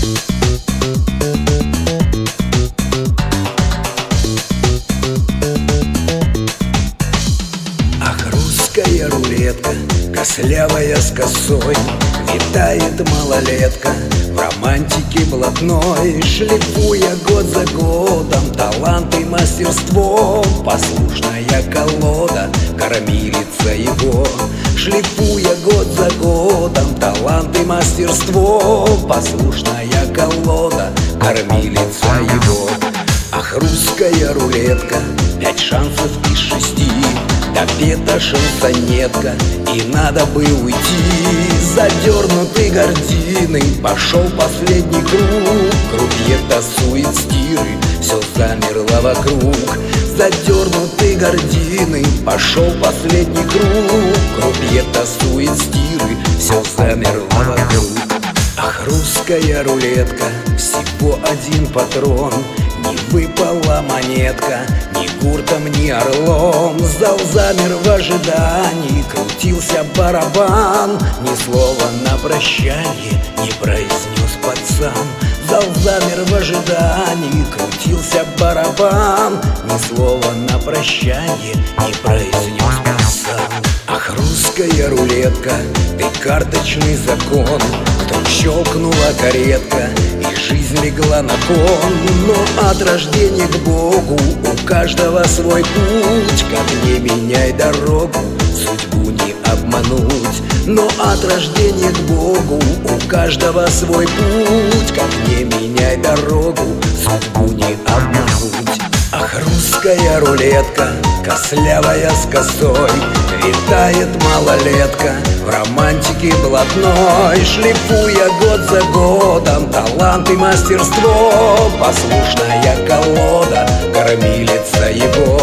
Русская рулетка, костлявая с косой, витает малолетка в романтике блатной, шлифуя год за годом талант и мастерство. Послушная колода, кормилица его, шлифуя год за годом талант и мастерство. Послушная колода, кормилица его. Ах, русская рулетка, 5 шансов из 6, до пета шансонетка, и надо бы уйти. Задернуты гордины, пошел последний круг, крупье тасует стиры, все замерло вокруг. Задернуты гордины, пошел последний круг, крупье тасует стиры, все замерло вокруг. Ах, русская рулетка, всего один патрон, не выпала монетка ни гуртом, ни орлом. Зал замер в ожидании, крутился барабан, ни слова на прощание не произнес пацан. Зал замер в ожидании, крутился барабан, ни слова на прощание не произнес пацан. Ах, русская рулетка, ты карточный закон, вдруг щелкнула каретка, и жизнь легла на кон. Но от рождения к Богу у каждого свой путь, как не меняй дорогу, судьбу не обмануть. Но от рождения к Богу у каждого свой путь, как не меняй дорогу, судьбу не обмануть. Ах, русская рулетка, костлявая с косой, витает малолетка в романтике блатной, шлифуя год за годом талант и мастерство. Послушная колода, кормилица его,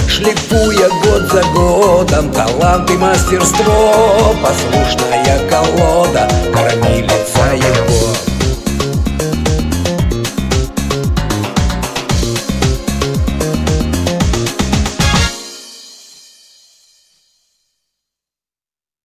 шлифуя год за годом талант и мастерство. Послушная колода, кормилица его.